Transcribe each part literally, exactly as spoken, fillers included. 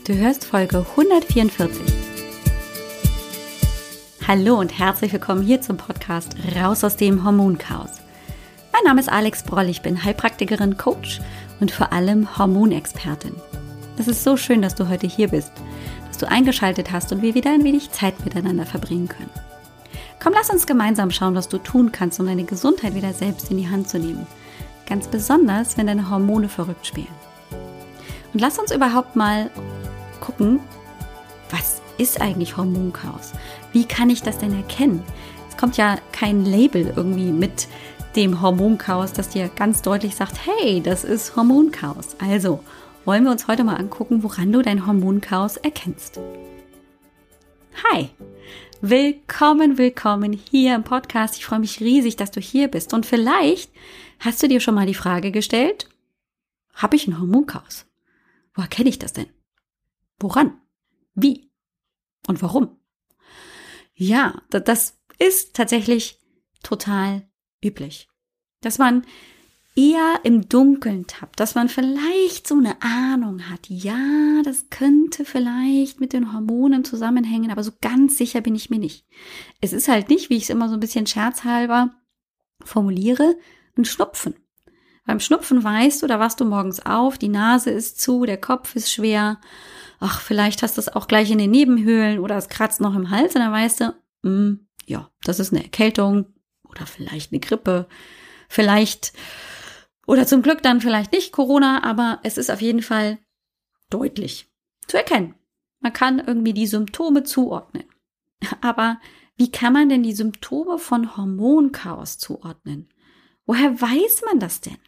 Du hörst Folge hundertvierundvierzig. Hallo und herzlich willkommen hier zum Podcast Raus aus dem Hormonchaos. Mein Name ist Alex Broll, ich bin Heilpraktikerin, Coach und vor allem Hormonexpertin. Es ist so schön, dass du heute hier bist, dass du eingeschaltet hast und wir wieder ein wenig Zeit miteinander verbringen können. Komm, lass uns gemeinsam schauen, was du tun kannst, um deine Gesundheit wieder selbst in die Hand zu nehmen. Ganz besonders, wenn deine Hormone verrückt spielen. Und lass uns überhaupt mal gucken, was ist eigentlich Hormonchaos? Wie kann ich das denn erkennen? Es kommt ja kein Label irgendwie mit dem Hormonchaos, das dir ganz deutlich sagt, hey, das ist Hormonchaos. Also wollen wir uns heute mal angucken, woran du dein Hormonchaos erkennst. Hi, willkommen, willkommen hier im Podcast. Ich freue mich riesig, dass du hier bist. Und vielleicht hast du dir schon mal die Frage gestellt, habe ich ein Hormonchaos? Woher kenne ich das denn? Woran? Wie? Und warum? Ja, das ist tatsächlich total üblich. Dass man eher im Dunkeln tappt, dass man vielleicht so eine Ahnung hat. Ja, das könnte vielleicht mit den Hormonen zusammenhängen, aber so ganz sicher bin ich mir nicht. Es ist halt nicht, wie ich es immer so ein bisschen scherzhalber formuliere, ein Schnupfen. Beim Schnupfen weißt du, da wachst du morgens auf, die Nase ist zu, der Kopf ist schwer. Ach, vielleicht hast du es auch gleich in den Nebenhöhlen oder es kratzt noch im Hals und dann weißt du, mh, ja, das ist eine Erkältung oder vielleicht eine Grippe, vielleicht oder zum Glück dann vielleicht nicht Corona, aber es ist auf jeden Fall deutlich zu erkennen. Man kann irgendwie die Symptome zuordnen. Aber wie kann man denn die Symptome von Hormonchaos zuordnen? Woher weiß man das denn?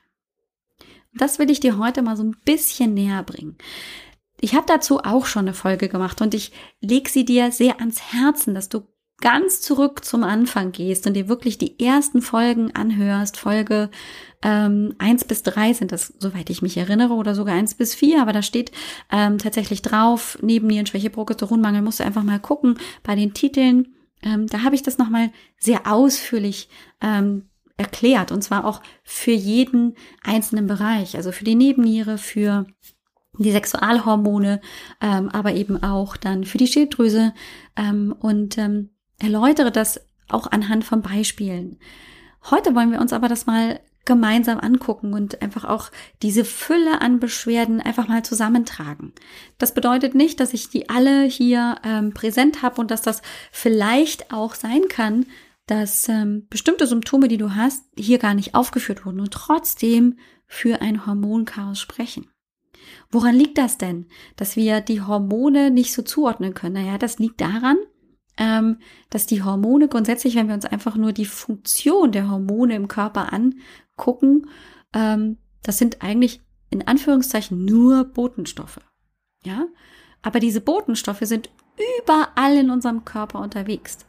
Das will ich dir heute mal so ein bisschen näher bringen. Ich habe dazu auch schon eine Folge gemacht und ich lege sie dir sehr ans Herzen, dass du ganz zurück zum Anfang gehst und dir wirklich die ersten Folgen anhörst. Folge ähm, eins bis drei sind das, soweit ich mich erinnere, oder sogar eins bis vier, aber da steht ähm, tatsächlich drauf, Nebennierenschwäche, Progesteronmangel, musst du einfach mal gucken bei den Titeln. Ähm, da habe ich das nochmal sehr ausführlich ähm, erklärt und zwar auch für jeden einzelnen Bereich, also für die Nebenniere, für die Sexualhormone, ähm, aber eben auch dann für die Schilddrüse ähm, und ähm, erläutere das auch anhand von Beispielen. Heute wollen wir uns aber das mal gemeinsam angucken und einfach auch diese Fülle an Beschwerden einfach mal zusammentragen. Das bedeutet nicht, dass ich die alle hier ähm, präsent habe und dass das vielleicht auch sein kann, dass ähm, bestimmte Symptome, die du hast, hier gar nicht aufgeführt wurden und trotzdem für ein Hormonchaos sprechen. Woran liegt das denn, dass wir die Hormone nicht so zuordnen können? Naja, das liegt daran, ähm, dass die Hormone grundsätzlich, wenn wir uns einfach nur die Funktion der Hormone im Körper angucken, ähm, das sind eigentlich in Anführungszeichen nur Botenstoffe. Ja, aber diese Botenstoffe sind überall in unserem Körper unterwegs.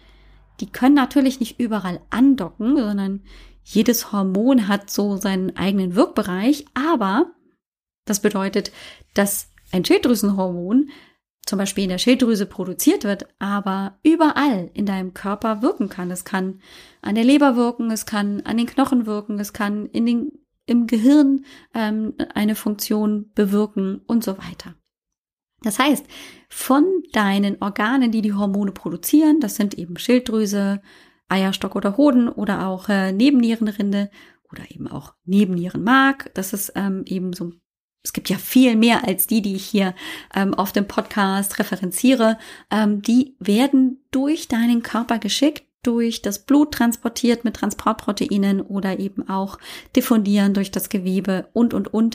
Die können natürlich nicht überall andocken, sondern jedes Hormon hat so seinen eigenen Wirkbereich, aber das bedeutet, dass ein Schilddrüsenhormon zum Beispiel in der Schilddrüse produziert wird, aber überall in deinem Körper wirken kann. Es kann an der Leber wirken, es kann an den Knochen wirken, es kann in den, im Gehirn ähm, eine Funktion bewirken und so weiter. Das heißt, von deinen Organen, die die Hormone produzieren, das sind eben Schilddrüse, Eierstock oder Hoden oder auch äh, Nebennierenrinde oder eben auch Nebennierenmark, das ist ähm, eben so. Es gibt ja viel mehr als die, die ich hier ähm, auf dem Podcast referenziere. Ähm, die werden durch deinen Körper geschickt, durch das Blut transportiert mit Transportproteinen oder eben auch diffundieren durch das Gewebe und, und, und,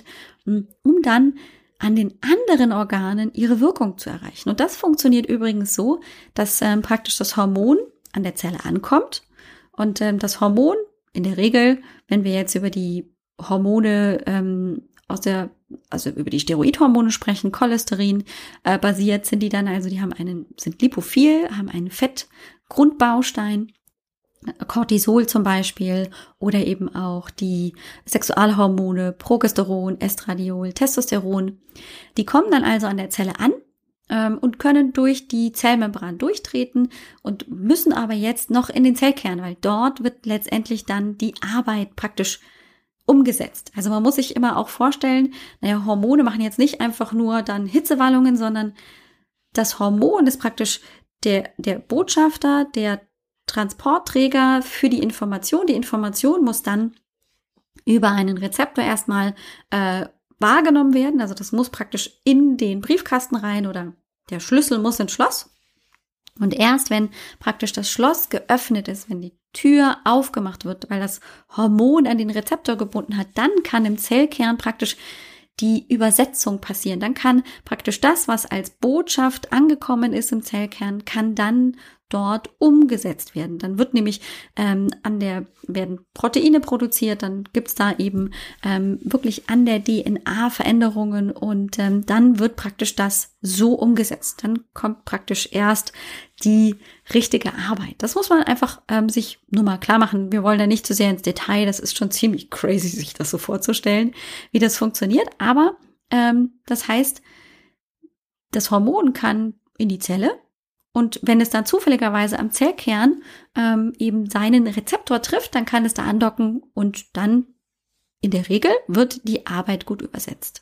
um dann an den anderen Organen ihre Wirkung zu erreichen. Und das funktioniert übrigens so, dass ähm, praktisch das Hormon an der Zelle ankommt und ähm, das Hormon in der Regel, wenn wir jetzt über die Hormone ähm, aus der, also über die Steroidhormone sprechen, Cholesterin äh, basiert sind die dann, also die haben einen, sind lipophil, haben einen Fettgrundbaustein, Cortisol zum Beispiel oder eben auch die Sexualhormone, Progesteron, Estradiol, Testosteron. Die kommen dann also an der Zelle an ähm, und können durch die Zellmembran durchtreten und müssen aber jetzt noch in den Zellkern, weil dort wird letztendlich dann die Arbeit praktisch umgesetzt. Also man muss sich immer auch vorstellen, naja, Hormone machen jetzt nicht einfach nur dann Hitzewallungen, sondern das Hormon ist praktisch der, der Botschafter, der Transportträger für die Information. Die Information muss dann über einen Rezeptor erstmal äh, wahrgenommen werden. Also das muss praktisch in den Briefkasten rein oder der Schlüssel muss ins Schloss. Und erst wenn praktisch das Schloss geöffnet ist, wenn die Tür aufgemacht wird, weil das Hormon an den Rezeptor gebunden hat, dann kann im Zellkern praktisch die Übersetzung passieren. Dann kann praktisch das, was als Botschaft angekommen ist im Zellkern, kann dann dort umgesetzt werden. Dann wird nämlich ähm, an der werden Proteine produziert, dann gibt's da eben ähm, wirklich an der D N A Veränderungen und ähm, dann wird praktisch das so umgesetzt. Dann kommt praktisch erst die richtige Arbeit. Das muss man einfach ähm, sich nur mal klar machen. Wir wollen da nicht zu sehr ins Detail. Das ist schon ziemlich crazy, sich das so vorzustellen, wie das funktioniert. Aber ähm, das heißt, das Hormon kann in die Zelle. Und wenn es dann zufälligerweise am Zellkern ähm, eben seinen Rezeptor trifft, dann kann es da andocken und dann in der Regel wird die Arbeit gut übersetzt.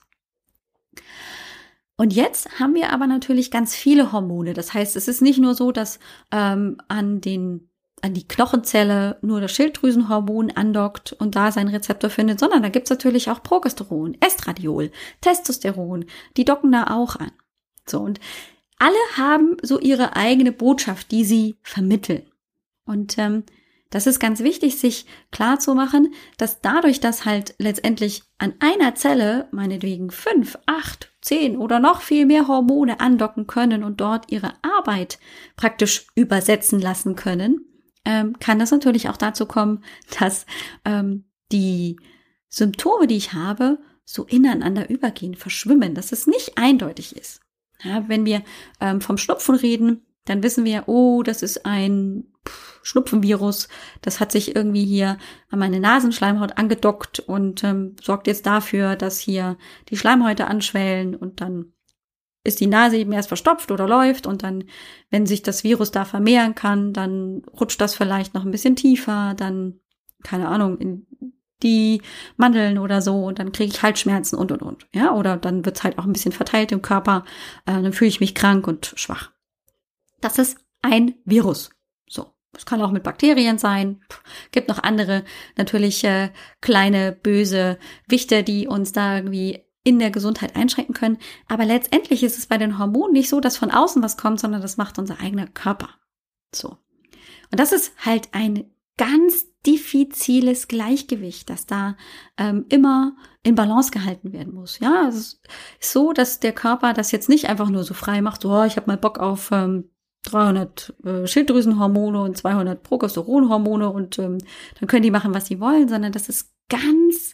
Und jetzt haben wir aber natürlich ganz viele Hormone. Das heißt, es ist nicht nur so, dass ähm, an den an die Knochenzelle nur das Schilddrüsenhormon andockt und da seinen Rezeptor findet, sondern da gibt's natürlich auch Progesteron, Estradiol, Testosteron, die docken da auch an. So, und alle haben so ihre eigene Botschaft, die sie vermitteln. Und ähm, das ist ganz wichtig, sich klar zu machen, dass dadurch, dass halt letztendlich an einer Zelle meinetwegen fünf, acht, zehn oder noch viel mehr Hormone andocken können und dort ihre Arbeit praktisch übersetzen lassen können, ähm, kann das natürlich auch dazu kommen, dass ähm, die Symptome, die ich habe, so ineinander übergehen, verschwimmen, dass es nicht eindeutig ist. Ja, wenn wir ähm, vom Schnupfen reden, dann wissen wir, oh, das ist ein pff, Schnupfenvirus, das hat sich irgendwie hier an meine Nasenschleimhaut angedockt und ähm, sorgt jetzt dafür, dass hier die Schleimhäute anschwellen und dann ist die Nase eben erst verstopft oder läuft und dann, wenn sich das Virus da vermehren kann, dann rutscht das vielleicht noch ein bisschen tiefer, dann, keine Ahnung, in die Mandeln oder so und dann kriege ich Halsschmerzen und, und, und. Ja, oder dann wird's halt auch ein bisschen verteilt im Körper, äh, dann fühle ich mich krank und schwach. Das ist ein Virus. So, es kann auch mit Bakterien sein. Puh, gibt noch andere, natürlich äh, kleine, böse Wichte, die uns da irgendwie in der Gesundheit einschränken können. Aber letztendlich ist es bei den Hormonen nicht so, dass von außen was kommt, sondern das macht unser eigener Körper. So. Und das ist halt ein ganz diffiziles Gleichgewicht, das da ähm, immer in Balance gehalten werden muss. Ja, es ist so, dass der Körper das jetzt nicht einfach nur so frei macht, so, oh, ich habe mal Bock auf ähm, dreihundert äh, Schilddrüsenhormone und zweihundert Progesteronhormone und ähm, dann können die machen, was sie wollen, sondern das ist ganz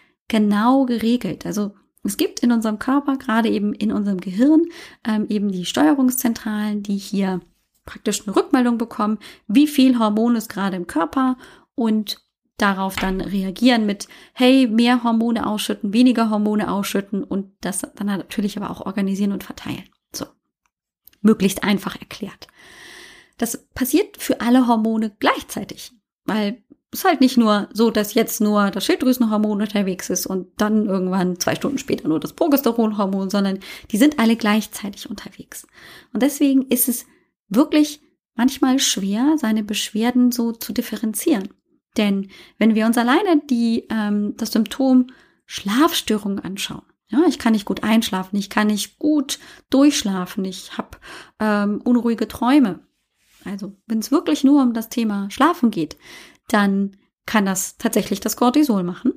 genau geregelt. Also es gibt in unserem Körper, gerade eben in unserem Gehirn, ähm, eben die Steuerungszentralen, die hier praktisch eine Rückmeldung bekommen, wie viel Hormon ist gerade im Körper und darauf dann reagieren mit, hey, mehr Hormone ausschütten, weniger Hormone ausschütten und das dann natürlich aber auch organisieren und verteilen. So, möglichst einfach erklärt. Das passiert für alle Hormone gleichzeitig, weil es ist halt nicht nur so, dass jetzt nur das Schilddrüsenhormon unterwegs ist und dann irgendwann zwei Stunden später nur das Progesteronhormon, sondern die sind alle gleichzeitig unterwegs. Und deswegen ist es wirklich manchmal schwer, seine Beschwerden so zu differenzieren. Denn wenn wir uns alleine die, ähm, das Symptom Schlafstörung anschauen, ja, ich kann nicht gut einschlafen, ich kann nicht gut durchschlafen, ich habe ähm, unruhige Träume. Also wenn es wirklich nur um das Thema Schlafen geht, dann kann das tatsächlich das Cortisol machen.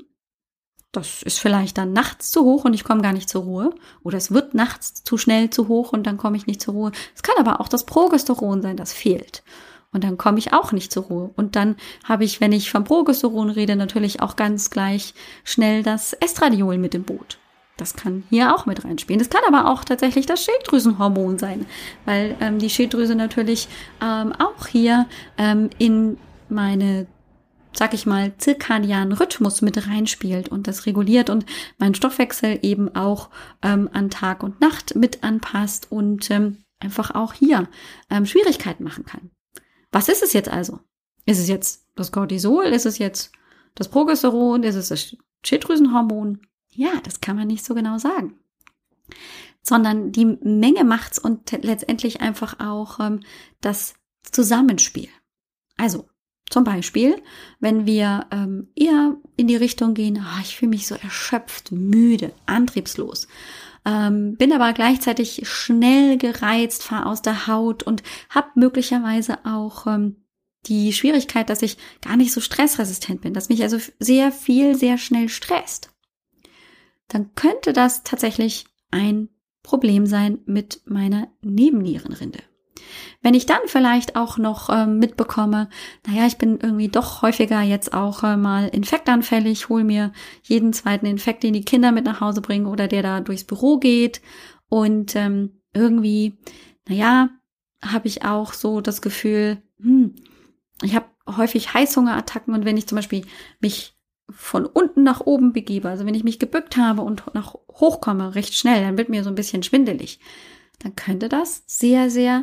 Das ist vielleicht dann nachts zu hoch und ich komme gar nicht zur Ruhe. Oder es wird nachts zu schnell zu hoch und dann komme ich nicht zur Ruhe. Es kann aber auch das Progesteron sein, das fehlt. Und dann komme ich auch nicht zur Ruhe. Und dann habe ich, wenn ich vom Progesteron rede, natürlich auch ganz gleich schnell das Estradiol mit im Boot. Das kann hier auch mit reinspielen. Das kann aber auch tatsächlich das Schilddrüsenhormon sein, weil ähm, die Schilddrüse natürlich ähm, auch hier ähm, in meine, sag ich mal, zirkadianen Rhythmus mit reinspielt und das reguliert und meinen Stoffwechsel eben auch ähm, an Tag und Nacht mit anpasst und ähm, einfach auch hier ähm, Schwierigkeiten machen kann. Was ist es jetzt also? Ist es jetzt das Cortisol? Ist es jetzt das Progesteron? Ist es das Schilddrüsenhormon? Ja, das kann man nicht so genau sagen. Sondern die Menge macht's und letztendlich einfach auch ähm, das Zusammenspiel. Also zum Beispiel, wenn wir ähm, eher in die Richtung gehen, oh, ich fühle mich so erschöpft, müde, antriebslos, ähm, bin aber gleichzeitig schnell gereizt, fahre aus der Haut und habe möglicherweise auch ähm, die Schwierigkeit, dass ich gar nicht so stressresistent bin, dass mich also sehr viel, sehr schnell stresst, dann könnte das tatsächlich ein Problem sein mit meiner Nebennierenrinde. Wenn ich dann vielleicht auch noch äh, mitbekomme, naja, ich bin irgendwie doch häufiger jetzt auch äh, mal infektanfällig, hole mir jeden zweiten Infekt, den die Kinder mit nach Hause bringen oder der da durchs Büro geht und ähm, irgendwie, naja, habe ich auch so das Gefühl, hm, ich habe häufig Heißhungerattacken und wenn ich zum Beispiel mich von unten nach oben begebe, also wenn ich mich gebückt habe und nach hochkomme recht schnell, dann wird mir so ein bisschen schwindelig, dann könnte das sehr, sehr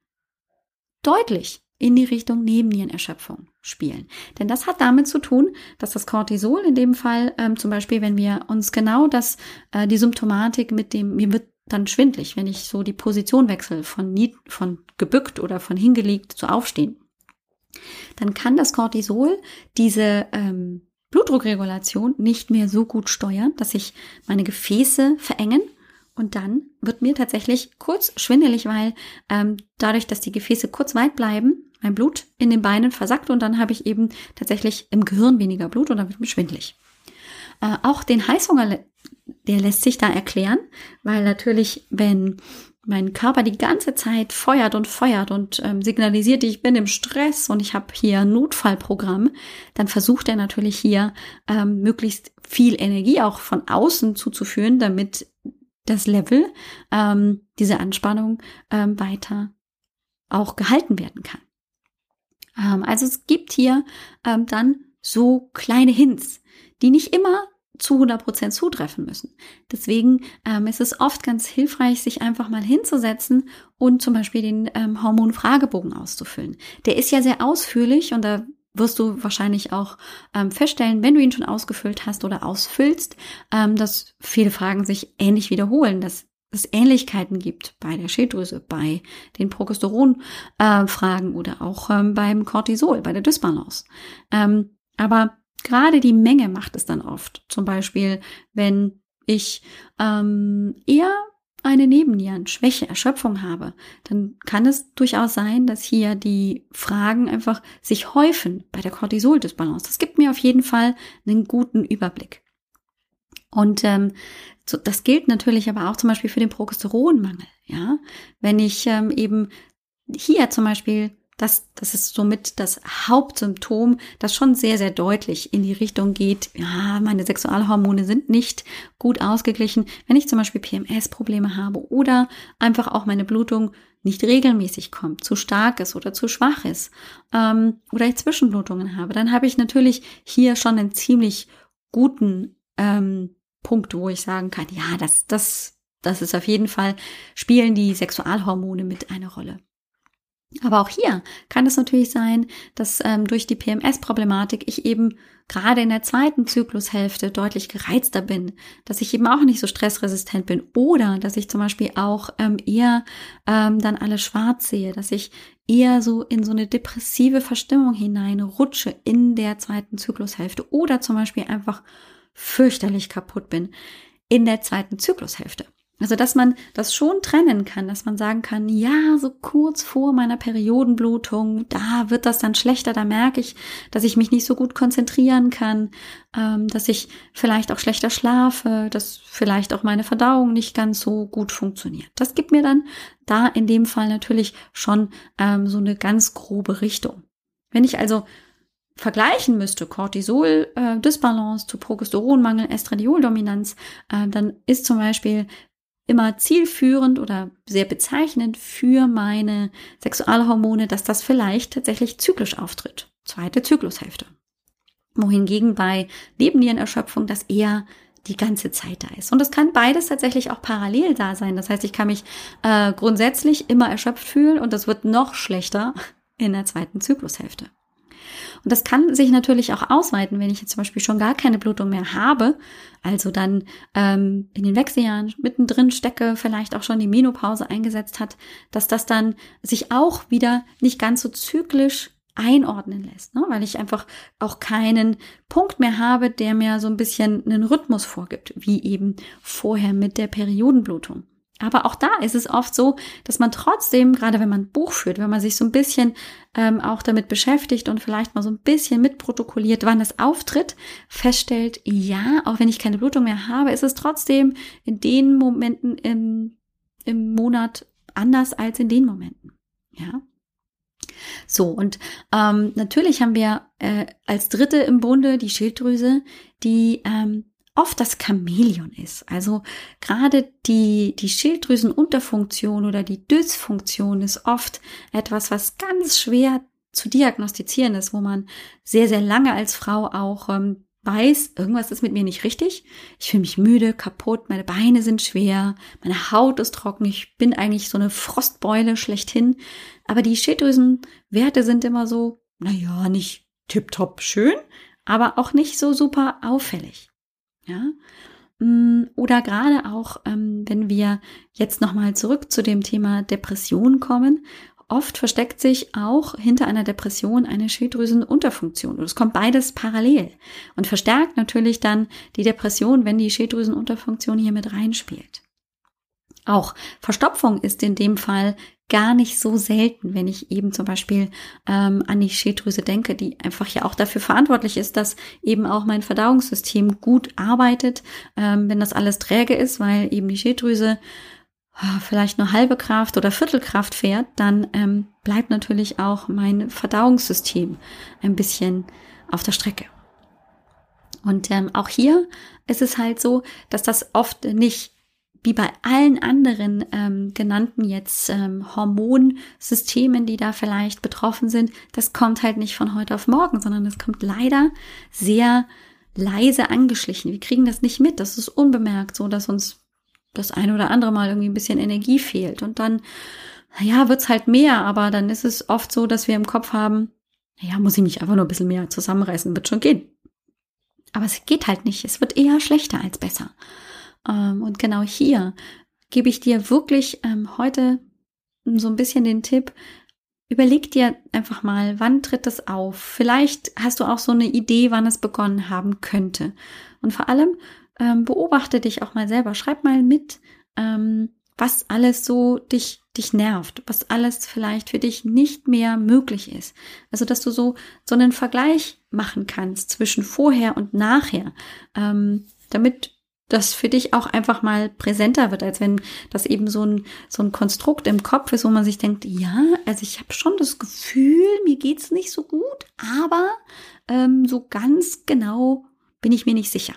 deutlich in die Richtung Nebennierenerschöpfung spielen. Denn das hat damit zu tun, dass das Cortisol in dem Fall, ähm, zum Beispiel, wenn wir uns genau das, äh, die Symptomatik mit dem, mir wird dann schwindlig, wenn ich so die Position wechsle von, nie, von gebückt oder von hingelegt zu aufstehen, dann kann das Cortisol diese ähm, Blutdruckregulation nicht mehr so gut steuern, dass sich meine Gefäße verengen. Und dann wird mir tatsächlich kurz schwindelig, weil ähm, dadurch, dass die Gefäße kurz weit bleiben, mein Blut in den Beinen versackt und dann habe ich eben tatsächlich im Gehirn weniger Blut und dann wird mir schwindelig. Äh, auch den Heißhunger, der lässt sich da erklären, weil natürlich, wenn mein Körper die ganze Zeit feuert und feuert und ähm, signalisiert, ich bin im Stress und ich habe hier ein Notfallprogramm, dann versucht er natürlich hier ähm, möglichst viel Energie auch von außen zuzuführen, damit das Level, ähm, diese Anspannung ähm, weiter auch gehalten werden kann. Ähm, also es gibt hier ähm, dann so kleine Hints, die nicht immer zu hundert Prozent zutreffen müssen. Deswegen ähm, ist es oft ganz hilfreich, sich einfach mal hinzusetzen und zum Beispiel den ähm, Hormonfragebogen auszufüllen. Der ist ja sehr ausführlich und da wirst du wahrscheinlich auch ähm, feststellen, wenn du ihn schon ausgefüllt hast oder ausfüllst, ähm, dass viele Fragen sich ähnlich wiederholen, dass es Ähnlichkeiten gibt bei der Schilddrüse, bei den Progesteron-Fragen äh, oder auch ähm, beim Cortisol, bei der Dysbalance. Ähm, aber gerade die Menge macht es dann oft. Zum Beispiel, wenn ich ähm, eher eine Nebennierenschwäche, Erschöpfung habe, dann kann es durchaus sein, dass hier die Fragen einfach sich häufen bei der Cortisol-Dysbalance. Das gibt mir auf jeden Fall einen guten Überblick. Und ähm, so, das gilt natürlich aber auch zum Beispiel für den Progesteronmangel. Ja, wenn ich ähm, eben hier zum Beispiel Das, das ist somit das Hauptsymptom, das schon sehr, sehr deutlich in die Richtung geht, ja, meine Sexualhormone sind nicht gut ausgeglichen. Wenn ich zum Beispiel P M S-Probleme habe oder einfach auch meine Blutung nicht regelmäßig kommt, zu stark ist oder zu schwach ist ähm, oder ich Zwischenblutungen habe, dann habe ich natürlich hier schon einen ziemlich guten ähm, Punkt, wo ich sagen kann, ja, das, das, das ist auf jeden Fall, spielen die Sexualhormone mit eine Rolle. Aber auch hier kann es natürlich sein, dass ähm, durch die P M S-Problematik ich eben gerade in der zweiten Zyklushälfte deutlich gereizter bin, dass ich eben auch nicht so stressresistent bin oder dass ich zum Beispiel auch ähm, eher ähm, dann alles schwarz sehe, dass ich eher so in so eine depressive Verstimmung hineinrutsche in der zweiten Zyklushälfte oder zum Beispiel einfach fürchterlich kaputt bin in der zweiten Zyklushälfte. Also, dass man das schon trennen kann, dass man sagen kann, ja, so kurz vor meiner Periodenblutung, da wird das dann schlechter, da merke ich, dass ich mich nicht so gut konzentrieren kann, ähm, dass ich vielleicht auch schlechter schlafe, dass vielleicht auch meine Verdauung nicht ganz so gut funktioniert. Das gibt mir dann da in dem Fall natürlich schon ähm, so eine ganz grobe Richtung. Wenn ich also vergleichen müsste, Cortisol-Dysbalance äh, zu Progesteronmangel, Estradioldominanz, äh, dann ist zum Beispiel immer zielführend oder sehr bezeichnend für meine Sexualhormone, dass das vielleicht tatsächlich zyklisch auftritt. Zweite Zyklushälfte. Wohingegen bei Nebennierenerschöpfung das eher die ganze Zeit da ist. Und das kann beides tatsächlich auch parallel da sein. Das heißt, ich kann mich äh, grundsätzlich immer erschöpft fühlen und das wird noch schlechter in der zweiten Zyklushälfte. Und das kann sich natürlich auch ausweiten, wenn ich jetzt zum Beispiel schon gar keine Blutung mehr habe, also dann ähm, in den Wechseljahren mittendrin stecke, vielleicht auch schon die Menopause eingesetzt hat, dass das dann sich auch wieder nicht ganz so zyklisch einordnen lässt, ne? Weil ich einfach auch keinen Punkt mehr habe, der mir so ein bisschen einen Rhythmus vorgibt, wie eben vorher mit der Periodenblutung. Aber auch da ist es oft so, dass man trotzdem, gerade wenn man ein Buch führt, wenn man sich so ein bisschen ähm, auch damit beschäftigt und vielleicht mal so ein bisschen mitprotokolliert, wann es auftritt, feststellt, ja, auch wenn ich keine Blutung mehr habe, ist es trotzdem in den Momenten im, im Monat anders als in den Momenten. Ja. So, und ähm, natürlich haben wir äh, als Dritte im Bunde die Schilddrüse, die ähm, oft das Chamäleon ist. Also gerade die, die Schilddrüsenunterfunktion oder die Dysfunktion ist oft etwas, was ganz schwer zu diagnostizieren ist, wo man sehr, sehr lange als Frau auch ähm, weiß, irgendwas ist mit mir nicht richtig. Ich fühle mich müde, kaputt, meine Beine sind schwer, meine Haut ist trocken, ich bin eigentlich so eine Frostbeule schlechthin. Aber die Schilddrüsenwerte sind immer so, naja, nicht tipptopp schön, aber auch nicht so super auffällig. Ja, oder gerade auch, ähm, wenn wir jetzt nochmal zurück zu dem Thema Depression kommen, oft versteckt sich auch hinter einer Depression eine Schilddrüsenunterfunktion. Und es kommt beides parallel und verstärkt natürlich dann die Depression, wenn die Schilddrüsenunterfunktion hier mit reinspielt. Auch Verstopfung ist in dem Fall gar nicht so selten, wenn ich eben zum Beispiel ähm, an die Schilddrüse denke, die einfach ja auch dafür verantwortlich ist, dass eben auch mein Verdauungssystem gut arbeitet, ähm, wenn das alles träge ist, weil eben die Schilddrüse äh, vielleicht nur halbe Kraft oder Viertelkraft fährt, dann ähm, bleibt natürlich auch mein Verdauungssystem ein bisschen auf der Strecke. Und ähm, auch hier ist es halt so, dass das oft nicht wie bei allen anderen ähm, genannten jetzt ähm, Hormonsystemen, die da vielleicht betroffen sind, das kommt halt nicht von heute auf morgen, sondern das kommt leider sehr leise angeschlichen. Wir kriegen das nicht mit, das ist unbemerkt, so dass uns das eine oder andere Mal irgendwie ein bisschen Energie fehlt. Und dann, ja, wird's halt mehr, aber dann ist es oft so, dass wir im Kopf haben, ja, muss ich mich einfach nur ein bisschen mehr zusammenreißen, wird schon gehen. Aber es geht halt nicht, es wird eher schlechter als besser. Und genau hier gebe ich dir wirklich ähm, heute so ein bisschen den Tipp, überleg dir einfach mal, wann tritt das auf? Vielleicht hast du auch so eine Idee, wann es begonnen haben könnte. Und vor allem ähm, beobachte dich auch mal selber. Schreib mal mit, ähm, was alles so dich, dich nervt, was alles vielleicht für dich nicht mehr möglich ist. Also, dass du so, so einen Vergleich machen kannst zwischen vorher und nachher, ähm, damit das für dich auch einfach mal präsenter wird, als wenn das eben so ein so ein Konstrukt im Kopf ist, wo man sich denkt, ja, also ich habe schon das Gefühl, mir geht's nicht so gut, aber ähm, so ganz genau bin ich mir nicht sicher.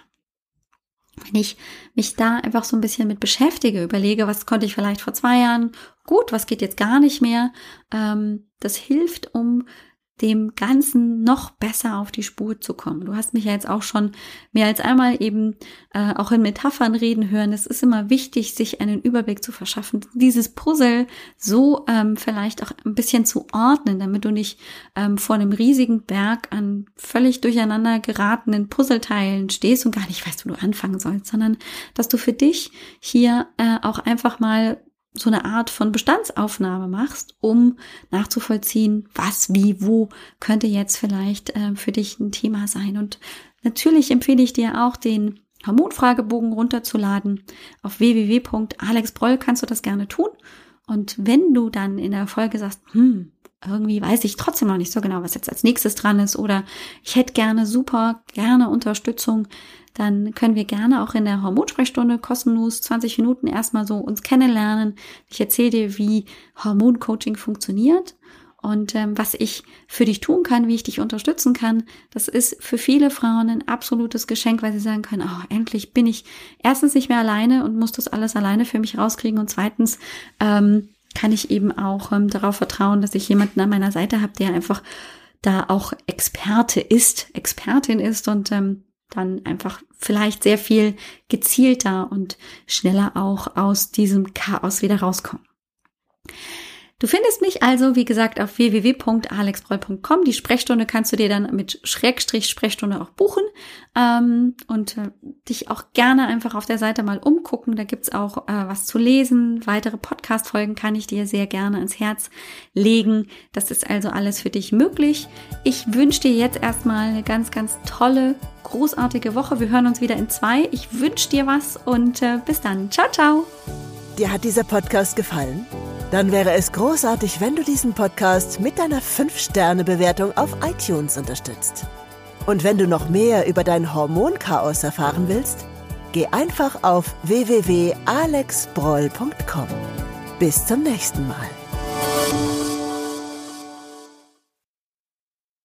Wenn ich mich da einfach so ein bisschen mit beschäftige, überlege, was konnte ich vielleicht vor zwei Jahren gut, was geht jetzt gar nicht mehr, ähm, das hilft, um dem Ganzen noch besser auf die Spur zu kommen. Du hast mich ja jetzt auch schon mehr als einmal eben äh, auch in Metaphern reden hören. Es ist immer wichtig, sich einen Überblick zu verschaffen, dieses Puzzle so ähm, vielleicht auch ein bisschen zu ordnen, damit du nicht ähm, vor einem riesigen Berg an völlig durcheinander geratenen Puzzleteilen stehst und gar nicht weißt, wo du anfangen sollst, sondern dass du für dich hier äh, auch einfach mal so eine Art von Bestandsaufnahme machst, um nachzuvollziehen, was, wie, wo könnte jetzt vielleicht äh, für dich ein Thema sein. Und natürlich empfehle ich dir auch, den Hormonfragebogen runterzuladen. Auf w w w punkt alex broll kannst du das gerne tun. Und wenn du dann in der Folge sagst, hm, irgendwie weiß ich trotzdem noch nicht so genau, was jetzt als nächstes dran ist, oder ich hätte gerne super, gerne Unterstützung, dann können wir gerne auch in der Hormonsprechstunde kostenlos zwanzig Minuten erstmal so uns kennenlernen. Ich erzähle dir, wie Hormoncoaching funktioniert und ähm, was ich für dich tun kann, wie ich dich unterstützen kann. Das ist für viele Frauen ein absolutes Geschenk, weil sie sagen können, oh, endlich bin ich erstens nicht mehr alleine und muss das alles alleine für mich rauskriegen und zweitens ähm, kann ich eben auch ähm, darauf vertrauen, dass ich jemanden an meiner Seite habe, der einfach da auch Experte ist, Expertin ist und ähm, dann einfach vielleicht sehr viel gezielter und schneller auch aus diesem Chaos wieder rauskommen. Du findest mich also, wie gesagt, auf w w w punkt alex broll punkt com. Die Sprechstunde kannst du dir dann mit Schrägstrich Sprechstunde auch buchen ähm, und äh, dich auch gerne einfach auf der Seite mal umgucken. Da gibt's auch äh, was zu lesen. Weitere Podcast-Folgen kann ich dir sehr gerne ans Herz legen. Das ist also alles für dich möglich. Ich wünsche dir jetzt erstmal eine ganz, ganz tolle, großartige Woche. Wir hören uns wieder in zwei. Ich wünsche dir was und äh, bis dann. Ciao, ciao. Dir hat dieser Podcast gefallen? Dann wäre es großartig, wenn du diesen Podcast mit deiner fünf Sterne Bewertung auf iTunes unterstützt. Und wenn du noch mehr über dein Hormonchaos erfahren willst, geh einfach auf w w w punkt alex broll punkt com. Bis zum nächsten Mal.